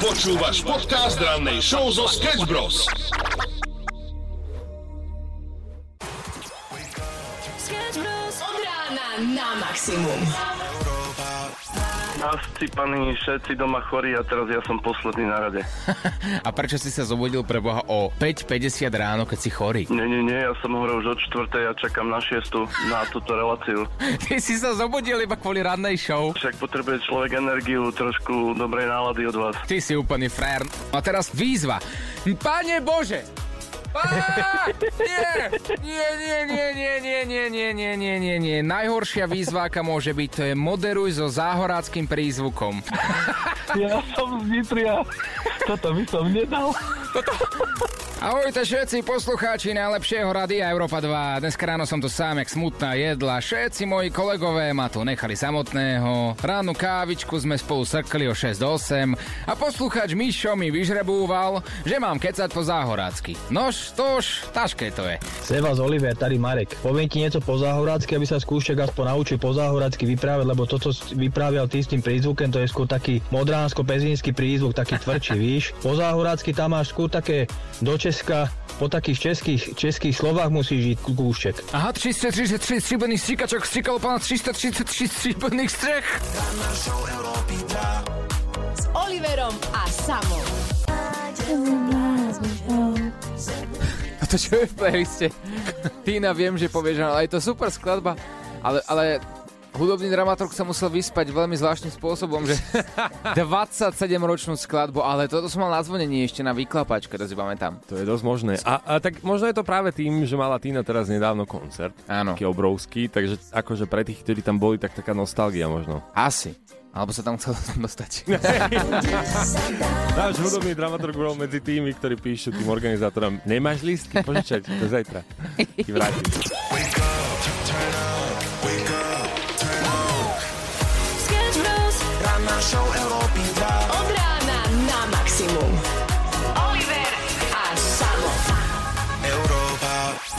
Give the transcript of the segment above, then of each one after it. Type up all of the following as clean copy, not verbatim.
Počúvaš podcast rannej show zo Sketch Bros. Sketch Bros. Od rána na maximum. Nascípaní, všetci doma chorí a teraz ja som posledný na rade. A prečo si sa zobudil pre Boha o 5:50 ráno, keď si chorý? Nie, ja som hovoril už od 4:00 a čakám na 6:00 na túto reláciu. Ty si sa zobudil iba kvôli rannej show. Však potrebuje človek energiu, trošku dobrej nálady od vás. Ty si úplný frér. A teraz výzva. Pane Bože! Nie. Najhoršia výzva, aká môže byť, to je moderuj so záhoráckým prízvukom. Ja som z Nitria. Toto by som nedal. Ahojte všetci poslucháči najlepšieho rádia Európa 2. Dneska ráno som tu sám, jak smutná jedla. Všetci moji kolegové ma tu nechali samotného. Ránu kávičku sme spolu srkli o 6 do 8 a poslucháč Mišo mi vyžrebúval, že mám kecať po záhorácky. Nož, tož, ťažké to je. Sevas, Oliver, tady Marek. Poviem ti niečo po záhorácky, aby sa skúšek aspoň naučil po záhorácky vyprávať, lebo toto vyprávial ty s tým prízvukem, to je skôr taký modránsko-pezínsky prízvuk, taký tvrdší, víš. Po záhorácky tam máš skôr také do Česka, po takých českých slovách musíš žiť kúšek. Aha, 333 stříbrných stříkačok stříkalo pána 333 stříbrných střech. S Oliverom a Samom. To čo je v playliste? Týna, viem, že povieš, ale je to super skladba, ale hudobný dramaturg sa musel vyspať veľmi zvláštnym spôsobom, že 27-ročnú skladbu, ale toto som mal na zvonení ešte na vyklapačke, to si pamätám. To je dosť možné. A tak možno je to práve tým, že mala Tina teraz nedávno koncert. Áno. Taký obrovský, takže akože pre tých, ktorí tam boli, tak taká nostalgia možno. Asi. Alebo sa tam chcel dostať. Náš hudobný dramaturg bol medzi tými, ktorí píšu tým organizátorom: nemáš lístky? Požičať do zajtra. Ti vrátim. Show Európy 2. Od rána na maximum. Oliver a Samo. Európa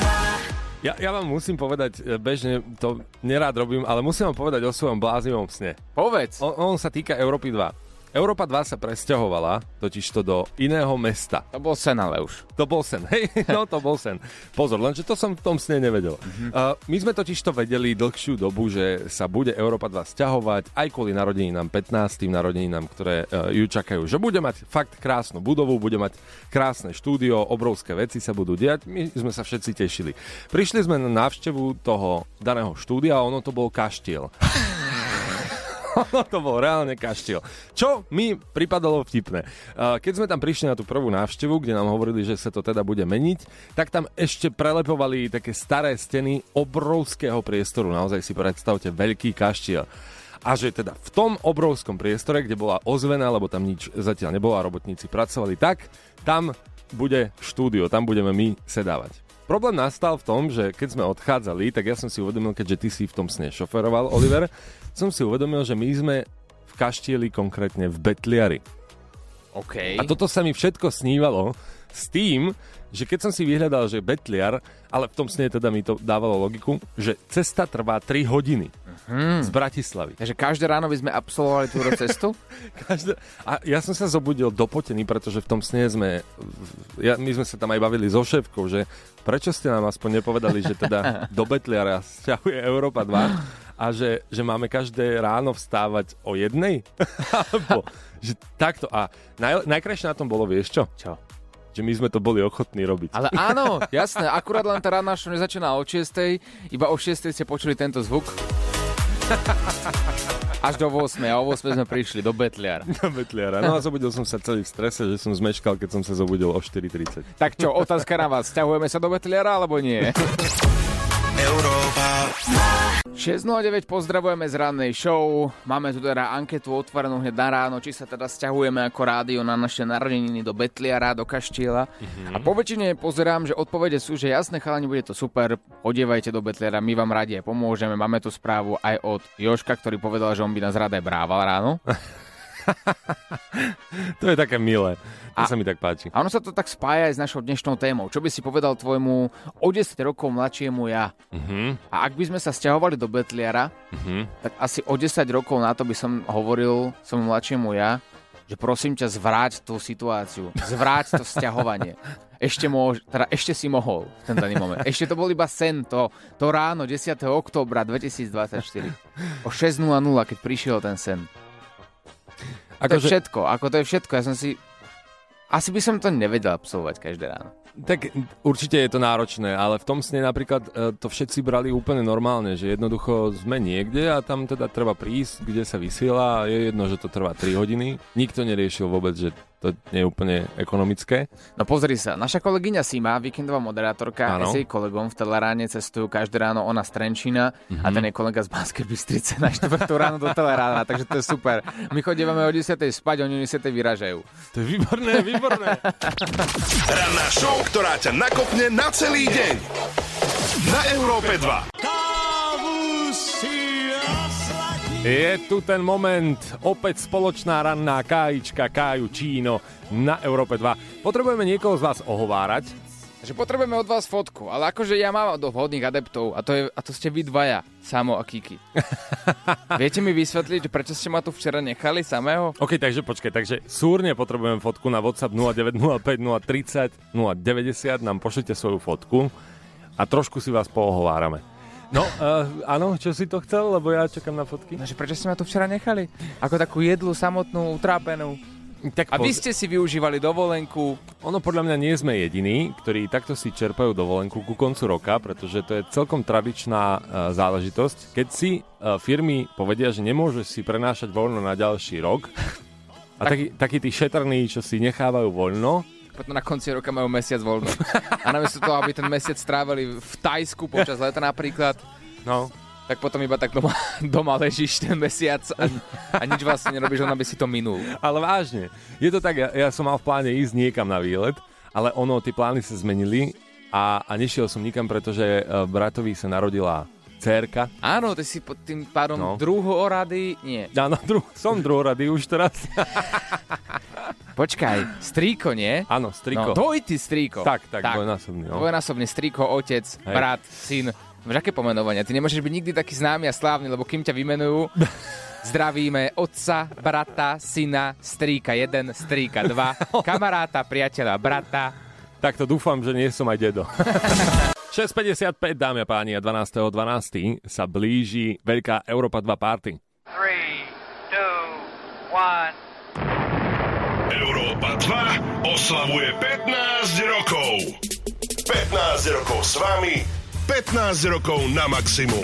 2. Ja vám musím povedať, bežne to nerád robím, ale musím vám povedať o svojom bláznivom sne. Povedz. On sa týka Európy 2. Európa 2 sa presťahovala totižto do iného mesta. To bol sen, ale už. To bol sen, hej, no to bol sen. Pozor, lenže to som v tom sne nevedel. My sme totižto vedeli dlhšiu dobu, že sa bude Európa 2 sťahovať aj kvôli narodeninám, 15. narodeninám, ktoré ju čakajú. Že bude mať fakt krásnu budovu, bude mať krásne štúdio, obrovské veci sa budú diať. My sme sa všetci tešili. Prišli sme na návštevu toho daného štúdia a ono to bol kaštiel. Ono to bol reálne kaštiel. Čo mi pripadalo vtipné. Keď sme tam prišli na tú prvú návštevu, kde nám hovorili, že sa to teda bude meniť, tak tam ešte prelepovali také staré steny obrovského priestoru. Naozaj si predstavte veľký kaštiel. A že teda v tom obrovskom priestore, kde bola ozvená, lebo tam nič zatiaľ nebolo a robotníci pracovali tak, tam bude štúdio, tam budeme my sedávať. Problém nastal v tom, že keď sme odchádzali, tak ja som si uvedomil, keďže ty si v tom sne šoferoval, Oliver, som si uvedomil, že my sme v kaštieli, konkrétne v Betliari. OK. A toto sa mi všetko snívalo s tým, že keď som si vyhľadal, že Betliar, ale v tom sne teda mi to dávalo logiku, že cesta trvá 3 hodiny z Bratislavy. Takže každé ráno by sme absolvovali túto cestu? A ja som sa zobudil dopotený, pretože v tom sne my sme sa tam aj bavili so šéfkou, že prečo ste nám aspoň nepovedali, že teda do Betliara sťahuje Európa 2 a že máme každé ráno vstávať o 1:00? Alebo že takto. A najkrajšie na tom bolo, vieš čo? Čo? Že my sme to boli ochotní robiť. Ale áno, jasné, akurát len tá rána show nezačína o 6:00, iba o 6:00 ste počuli tento zvuk. Až do 8:00, a o 8:00 sme prišli do Betliara. Do Betliara. No a zobudil som sa celý v strese, že som zmeškal, keď som sa zobudil o 4:30. Tak čo, otázka na vás, sťahujeme sa do Betliara, alebo nie? Európa 6:09, pozdravujeme z rannej show. Máme tu teda anketu otvorenú hneď na ráno, či sa teda sťahujeme ako rádio na naše narodeniny do Betliara, do Kaštieľa. A po väčšine pozerám, že odpovede sú, že jasné chalani, bude to super, odievajte do Betliara, my vám radi aj pomôžeme. Máme tu správu aj od Jožka, ktorý povedal, že on by nás rád aj brával ráno. To je také milé. To sa mi tak páči. A ono sa to tak spája aj s našou dnešnou témou. Čo by si povedal tvojmu o 10 rokov mladšiemu ja? A ak by sme sa sťahovali do Betliara, tak asi o 10 rokov na to by som hovoril svojmu mladšiemu ja, že prosím ťa, zvráť tú situáciu, zvráť to sťahovanie. Ešte si mohol v ten daný moment. Ešte to bol iba sen, to ráno 10. októbra 2024. O 6:00, keď prišiel ten sen. To je všetko, ja som si... Asi by som to nevedel absolvovať každé ráno. Tak určite je to náročné, ale v tom sne napríklad to všetci brali úplne normálne, že jednoducho sme niekde a tam teda treba prísť, kde sa vysiela a je jedno, že to trvá 3 hodiny. Nikto neriešil vôbec, že to nie je úplne ekonomické. No pozri sa, naša kolegyňa Sima, víkendová moderátorka, s jej kolegom v Teleráne cestujú každé ráno, ona z Trenčína a ten je kolega z Banskej Bystrice na 4. ráno do Telerána, takže to je super. My chodíme o 10. spať, oni o 10. vyražajú. To je výborné. Ranná show, ktorá ťa nakopne na celý deň. Na Európe 2. Je tu ten moment, opäť spoločná ranná kájička Káju Číno na Európe 2. Potrebujeme niekoho z vás ohovárať. Takže potrebujeme od vás fotku, ale akože ja mám do vhodných adeptov a to ste vy dvaja, Samo a Kiki. Viete mi vysvetliť, prečo ste ma tu včera nechali samého? OK, takže počkaj, takže súrne potrebujeme fotku na WhatsApp 0905 030 090, nám pošlite svoju fotku a trošku si vás poohovárame. No, áno, čo si to chcel, lebo ja čakám na fotky. No, že prečo ste ma tu včera nechali? Ako takú jedlu, samotnú, utrápenú. Tak a vy ste si využívali dovolenku. Ono podľa mňa nie sme jediní, ktorí takto si čerpajú dovolenku ku koncu roka, pretože to je celkom tradičná záležitosť. Keď si firmy povedia, že nemôžeš si prenášať voľno na ďalší rok, a takí tí šetrní, čo si nechávajú voľno, potom na konci roka majú mesiac voľno. A namiesto toho, aby ten mesiac strávili v Tajsku počas leta napríklad, no, tak potom iba tak doma ležíš ten mesiac a nič vlastne nerobíš, len aby si to minul. Ale vážne, je to tak, ja som mal v pláne ísť niekam na výlet, ale tie plány sa zmenili a nešiel som nikam, pretože bratovi sa narodila dcérka. Áno, ty si pod tým pádom druhorady, nie. Áno, som druhorady už teraz. Počkaj, strýko, nie? Áno, strýko. No, dvojitý strýko. Tak, dvojnásobný. No. Dvojnásobný strýko, otec, brat, syn. Máš aké pomenovania? Ty nemôžeš byť nikdy taký známy a slávny, lebo kým ťa vymenujú, zdravíme otca, brata, syna, strýka 1, strýka 2, kamaráta, priateľa, brata. Tak to dúfam, že nie som aj dedo. 6.55, dámy a páni, a 12.12. sa blíži veľká Európa 2 party. 3, 2, 1... Európa 2 oslavuje 15 rokov. 15 rokov s vami, 15 rokov na maximum.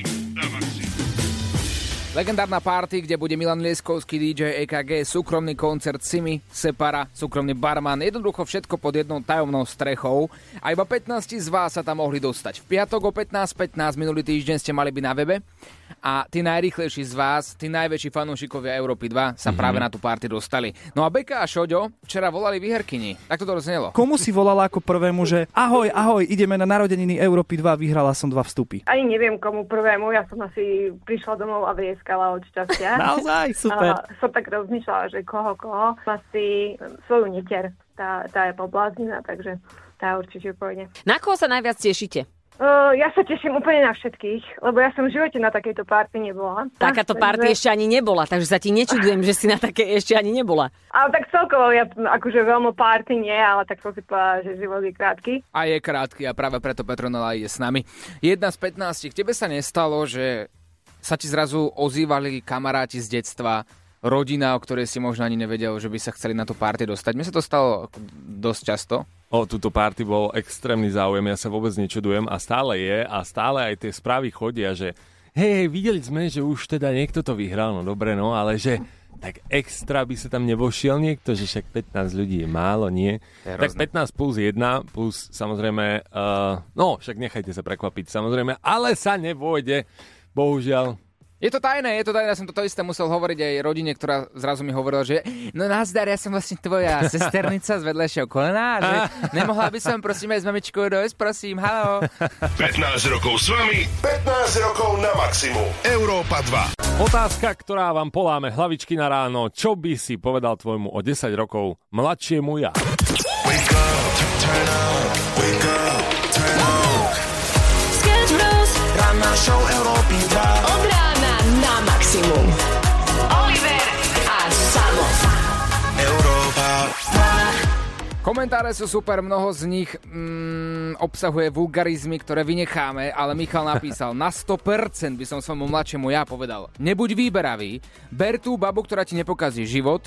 Legendárna party, kde bude Milan Lieskovský, DJ EKG, súkromný koncert Simi, Separa, súkromný barman, jednoducho všetko pod jednou tajomnou strechou a iba 15 z vás sa tam mohli dostať. V piatok o 15:15 minulý týždeň ste mali byť na webe a tí najrýchlejší z vás, tí najväčší fanúšikovia Európy 2 sa práve na tú party dostali. No a Beka a Šoďo včera volali výherkyni. Tak to znelo. Komu si volala ako prvému, že ahoj, ideme na narodeniny Európy 2, vyhrala som 2 vstupy? Ani neviem komu prvému, ja som asi prišla domov a vrieskala od šťastia. Naozaj, super. Som tak rozmýšľala, že koho. Asi svoju netier. Tá je pobláznená, takže tá určite pôjde. Na koho sa najviac tešíte? Ja sa teším úplne na všetkých, lebo ja som v živote na takejto party nebola. Takáto party ešte ani nebola, takže sa ti nečudujem, že si na takej ešte ani nebola. Ale tak celkovo, ja akože veľmi party nie, ale tak som si povedala, že život je krátky. A je krátky a práve preto Petronela ide s nami. 1 z 15. Tebe sa nestalo, že sa ti zrazu ozývali kamaráti z detstva, rodina, o ktorej si možno ani nevedel, že by sa chceli na tú party dostať? Mne sa to stalo dosť často. O túto party bol extrémny záujem, ja sa vôbec nečudujem a stále je a stále aj tie správy chodia, že hej, videli sme, že už teda niekto to vyhral, no dobre, no, ale že tak extra by sa tam nevošiel niekto, že však 15 ľudí je málo, nie? Tak 15 plus 1, plus samozrejme, však nechajte sa prekvapiť, samozrejme, ale sa nevôjde, bohužiaľ. Je to tajné, ja som toto isté musel hovoriť aj rodine, ktorá zrazu mi hovorila, že no nazdar, ja som vlastne tvoja sesternica z vedľajšieho kolena, že nemohla by som prosím aj s mamičkou dojsť, prosím, haló. 15 rokov s vami, 15 rokov na maximum. Európa 2. Otázka, ktorá vám poláme hlavičky na ráno, čo by si povedal tvojmu o 10 rokov mladšiemu ja? Wake up, turn up, wake up, turn up. Sketch Bros. Ranná show Európy 2. Od rána na maximum. Oliver a Samo. Komentáre sú super, mnoho z nich obsahuje vulgarizmy, ktoré vynecháme, ale Michal napísal, na 100% by som svojmu mladšiemu ja povedal, nebuď výberavý, ber tú babu, ktorá ti nepokazí život.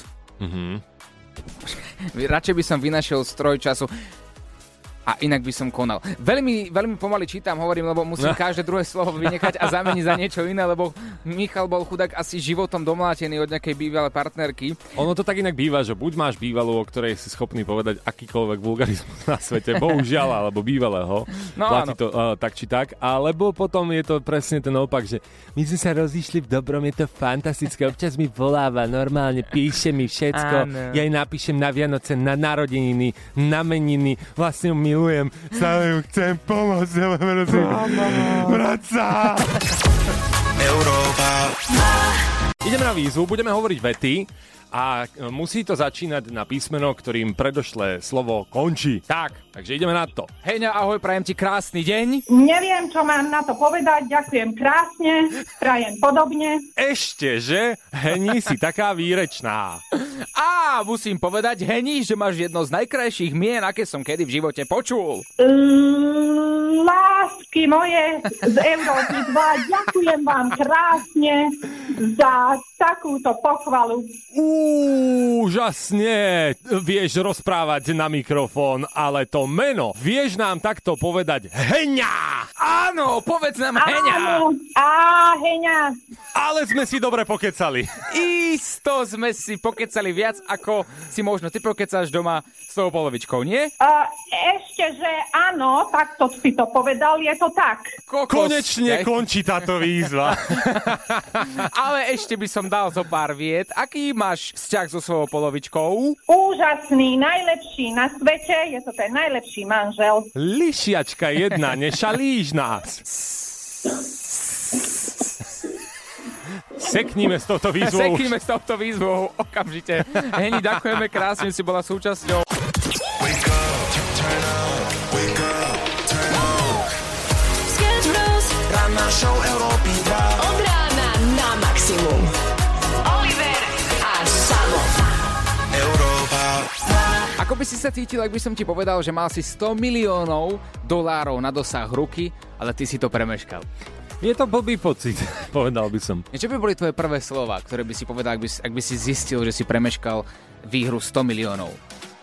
Radšej by som vynašiel stroj času a inak by som konal. Veľmi pomaly čítam, hovorím, lebo musím každé druhé slovo vynechať a zameniť za niečo iné, lebo Michal bol chudák asi životom domlátený od nejakej bývalej partnerky. Ono to tak inak býva, že buď máš bývalú, o ktorej si schopný povedať akýkoľvek vulgarizmus na svete, bohužiaľ, alebo bývalého, platí to tak či tak, alebo potom je to presne ten opak, že my sme sa rozišli v dobrom, je to fantastické, občas mi voláva, normálne píše mi všetko, ja jej napíšem na Vianoce, na narodeniny, na meniny, vlastne milujem, stále ju chcem pomôcť, vrať sa! Európa. Ideme na výzvu, budeme hovoriť vety a musí to začínať na písmeno, ktorým predošlé slovo končí. Takže ideme na to. Heňa, ahoj, prajem ti krásny deň. Neviem, čo mám na to povedať, ďakujem krásne, prajem podobne. Ešte, že? Heni, si taká výrečná. A musím povedať, Heni, že máš jedno z najkrajších mien, aké som kedy v živote počul. Lásky moje z Európy 2, ďakujem vám krásne za takúto pochvalu. Úžasne vieš rozprávať na mikrofón, ale to meno vieš nám takto povedať Heňa! Áno, povedz nám Heňa! Áno, Heňa! Ale sme si dobre pokecali. Isto sme si pokecali viac, ako si možno ty pokecáš doma s tou polovičkou, nie? Ešte, že áno, takto si to povedal, je to tak. Konečne končí táto výzva. Ale ešte by som dal zo pár viet. Aký máš vzťah so svojou polovičkou? Úžasný, najlepší na svete, je to ten najlepší manžel. Lišiačka jedna, nešalíš nás. Sekníme s touto výzvou. Sekníme s touto výzvou okamžite. Heni, ďakujeme krásne, si bola súčasťou. Wake up, turn up, wake up, turn up. Sketch Bros. Ranná show Európy 2. Od rána na maximum. Oliver a Samo. Európa. Ako by si sa cítil, ak by som ti povedal, že mal si $100 miliónov na dosah ruky, ale ty si to premeškal? Je to blbý pocit, povedal by som. Čo by boli tvoje prvé slova, ktoré by si povedal, ak by si zistil, že si premeškal výhru 100 miliónov?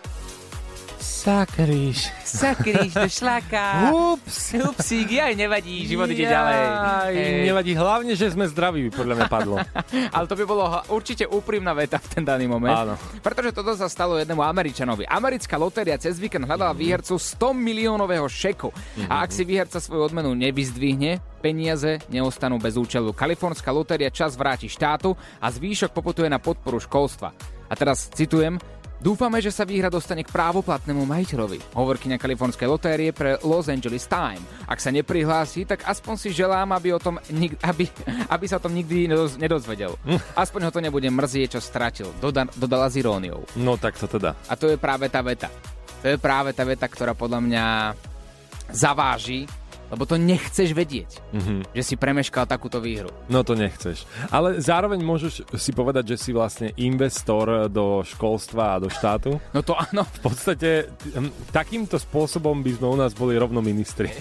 Sakríš, do šlaka. Upsík, aj nevadí, život ide ďalej. Nevadí, hlavne, že sme zdraví, podľa mňa padlo. Ale to by bolo určite úprimná veta v ten daný moment. Áno. Pretože toto sa stalo jednému Američanovi. Americká lotéria cez víkend hľadala výhercu 100 miliónového šeku. A ak si výherca svoju odmenu nevyzdvihne, peniaze neostanú bez účelu. Kalifornská lotéria čas vráti štátu a zvýšok poputuje na podporu školstva. A teraz citujem: dúfame, že sa výhra dostane k právoplatnému majiteľovi. Hovorkyňa kalifornskej lotérie pre Los Angeles Times. Ak sa neprihlási, tak aspoň si želám, aby sa o tom nikdy nedozvedel. Aspoň ho to nebude mrzieť, čo stratil. Dodala s iróniou. No tak to teda. A to je práve tá veta. To je práve tá veta, ktorá podľa mňa zaváži, lebo to nechceš vedieť, že si premeškal takúto výhru. No to nechceš. Ale zároveň môžeš si povedať, že si vlastne investor do školstva a do štátu. No to áno. V podstate takýmto spôsobom by sme u nás boli rovno ministri.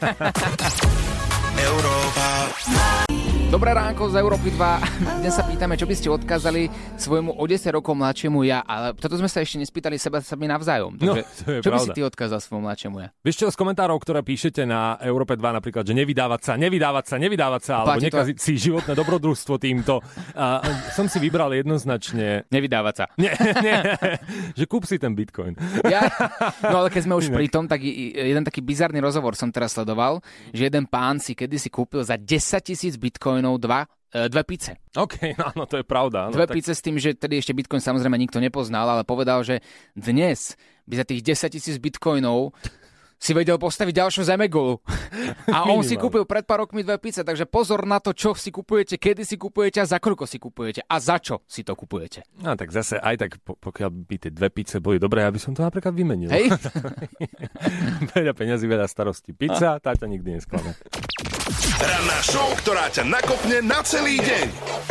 Európa. Dobré ránko z Európy 2. Dnes sa pýtame, čo by ste odkázali svojmu o 10 rokov mladšiemu ja, ale toto sme sa ešte nespýtali seba navzájom. Takže, to je čo pravda. by si ty odkázal svojmu mladšiemu ja? Vieš čo, z komentárov, ktoré píšete na Európe 2 napríklad, že nevydávať sa, alebo nekaziť si životné dobrodružstvo týmto. Som si vybral jednoznačne... Nevydávať sa. Nie, že kúp si ten Bitcoin. No ale keď sme už pri tom, tak jeden taký bizarný rozhovor som teraz sledoval, že jeden pán si kedysi kúpil za 10,000 bitcoinov dve pice. OK, áno, to je pravda. Áno, dve pice s tým, že tedy ešte bitcoin samozrejme nikto nepoznal, ale povedal, že dnes by za tých 10,000 bitcoinov si vedel postaviť ďalšiu zemegulu. A on si kúpil pred pár rokmi dve pice, takže pozor na to, čo si kupujete, kedy si kupujete a za koľko si kupujete a za čo si to kupujete. No tak zase aj tak, pokiaľ by tie dve pice boli dobré, ja by som to napríklad vymenil. Hej. Veľa peňazí, veľa starostí. Pizza, tá ťa nikdy nesklame. Ranná show, ktorá ťa nakopne na celý deň.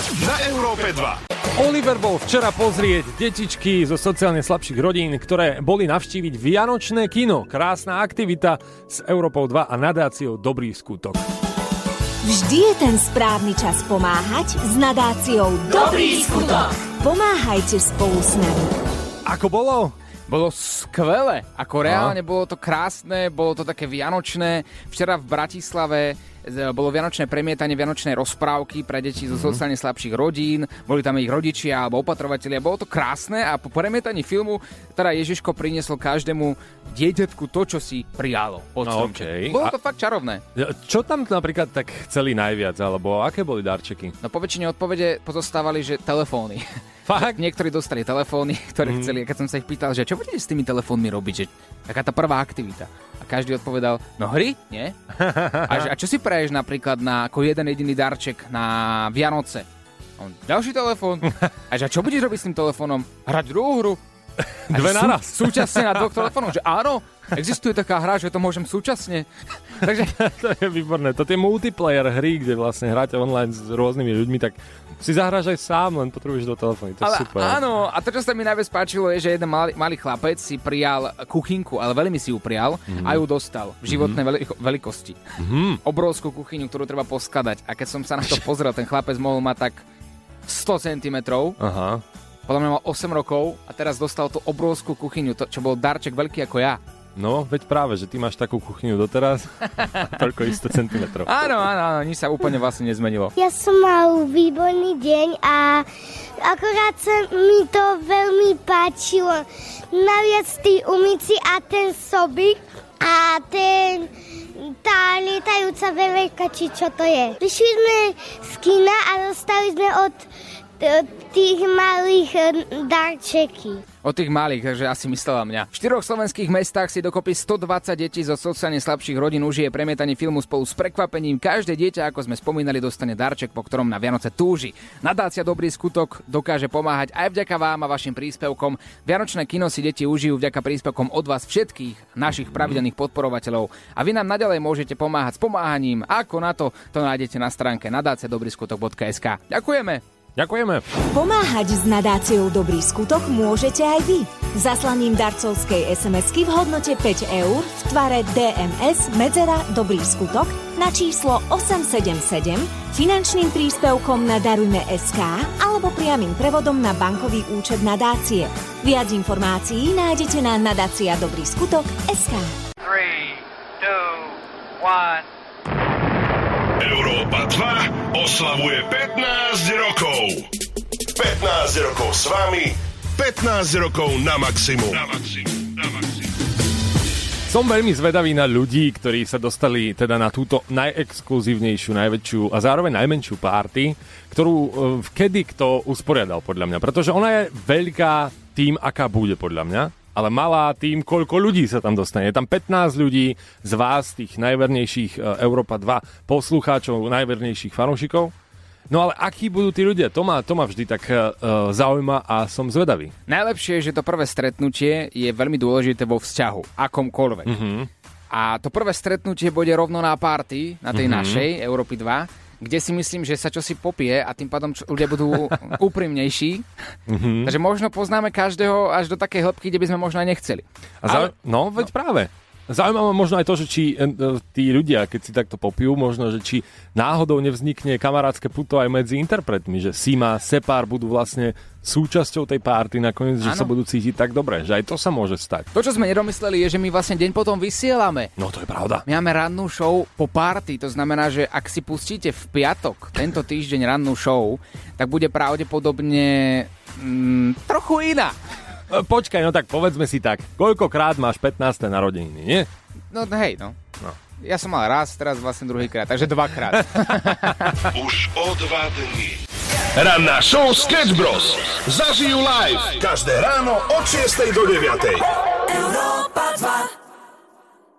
na Európe 2. Oliver bol včera pozrieť detičky zo sociálne slabších rodín, ktoré boli navštíviť vianočné kino. Krásna aktivita s Európou 2 a nadáciou Dobrý skutok. Vždy je ten správny čas pomáhať s nadáciou Dobrý skutok. Pomáhajte spolu s nami. Ako bolo? Bolo skvelé, ako reálne bolo to krásne, bolo to také vianočné. Včera v Bratislave bolo vianočné premietanie, vianočné rozprávky pre deti zo sociálne slabších rodín, boli tam ich rodičia alebo opatrovatelia, bolo to krásne a po premietaní filmu teda Ježiško priniesol každému dieťatku to, čo si prijalo pod stromček. Okay. Bolo to fakt čarovné. Čo tam napríklad tak chceli najviac, alebo aké boli darčeky? No po väčšine odpovede pozostávali, že telefóny. Fakt? Niektorí dostali telefóny, ktoré chceli, a keď som sa ich pýtal, že čo budete s tými telefónmi robiť, že taká tá prvá aktivita. A každý odpovedal, no hry, nie? A čo si praješ napríklad na ako jeden jediný darček na Vianoce? On, ďalší telefón. A čo budeš robiť s tým telefónom? Hrať druhú hru? Dve naraz. Súčasne na dvoch telefónoch, že áno, existuje taká hra, že to môžem súčasne. Takže to je výborné. To je multiplayer hry, kde vlastne hráte online s rôznymi ľuďmi, tak si zahráš aj sám, len potrebuješ do telefónu. To je super. Áno, a to, čo sa mi najviac páčilo, je, že jeden malý chlapec si prijal kuchynku, ale veľmi si ju prijal a ju dostal v životnej veľkosti. Obrovskú kuchyňu, ktorú treba poskladať. A keď som sa na to pozrel, ten chlapec mohol mať tak 100 cm. Aha. Podľa mňa mal 8 rokov a teraz dostal tú obrovskú kuchyňu, čo bol darček veľký ako ja. No, veď práve, že ty máš takú kuchyňu doteraz, toľko 100 cm. Áno, nič sa úplne vlastne nezmenilo. Ja som mal výborný deň a akorát sa mi to veľmi páčilo. Naviac tí umyci a ten sobík a tá lietajúca veverka, či čo to je. Prišli sme z kina a dostali sme od tých malých darčeky. Od tých malých, takže asi myslela mňa. V 4 slovenských mestách si dokopy 120 detí zo sociálne slabších rodín užije premietanie filmu spolu s prekvapením. Každé dieťa, ako sme spomínali, dostane darček, po ktorom na Vianoce túži. Nadácia Dobrý skutok dokáže pomáhať aj vďaka vám a vašim príspevkom. Vianočné kino si deti užijú vďaka príspevkom od vás všetkých našich pravidelných podporovateľov. A vy nám naďalej môžete pomáhať s pomáhaním. Ako na to nájdete na stránke nadáciadobryskutok.sk. Ďakujeme. Ďakujeme. Pomáhať s nadáciou Dobrý skutok môžete aj vy. Zaslaním darcovskej SMS-ky v hodnote 5 eur v tvare DMS medzera Dobrý skutok na číslo 877, finančným príspevkom na Darujme.sk alebo priamym prevodom na bankový účet nadácie. Viac informácií nájdete na nadáciadobryskutok.sk. 3, 2, 1... Európa 2 oslavuje 15 rokov. 15 rokov s vami, 15 rokov na maximum. Som veľmi zvedavý na ľudí, ktorí sa dostali teda na túto najexkluzívnejšiu, najväčšiu a zároveň najmenšiu party, ktorú kedy kto usporiadal podľa mňa. Pretože ona je veľká tým, aká bude podľa mňa, ale malá tým, koľko ľudí sa tam dostane. Je tam 15 ľudí z vás, tých najvernejších Európa 2 poslucháčov, najvernejších fanúšikov. No ale akí budú tí ľudia? To ma vždy tak zaujíma a som zvedavý. Najlepšie je, že to prvé stretnutie je veľmi dôležité vo vzťahu, akomkoľvek. A to prvé stretnutie bude rovno na party, na tej našej Európy 2, kde si myslím, že sa čosi popije a tým pádom ľudia budú úprimnejší. Takže možno poznáme každého až do takej hĺbky, kde by sme možno aj nechceli. No, veď práve. Zaujímavé možno aj to, že či tí ľudia, keď si takto popijú, možno, že či náhodou nevznikne kamarátske puto aj medzi interpretmi, že Sima, Separ budú vlastne súčasťou tej párty nakoniec, že sa budú cítiť tak dobre, že aj to sa môže stať. To, čo sme neromysleli, je, že my vlastne deň potom vysielame. No to je pravda. My máme rannú show po party, to znamená, že ak si pustíte v piatok tento týždeň rannú show, tak bude pravdepodobne trochu iná. Počkaj, no tak povedzme si tak, koľkokrát máš 15. narodeniny, nie? No hej, no. Ja som mal raz, teraz vlastne druhýkrát, takže 2-krát. Už o 2 dní. Ranná show Sketch Bros. Zažijú live každé ráno od 6 do 9. Európa 2.